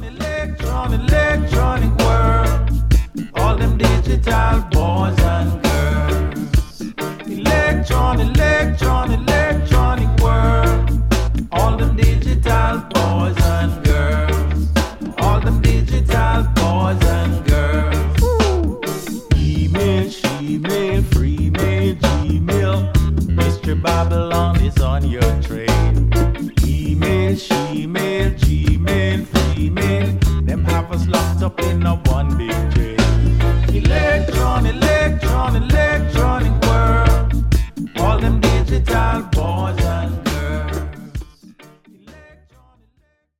electronic world. All them digital boys and girls. Electronic world. All them digital boys and girls. All them digital boys and girls. Email, she-mail, free mail, Gmail. Mr. Babylon is on your trail. Email, she-mail, Gmail, free mail. Them have us locked up in a one big jail. Electronic world. All them digital boys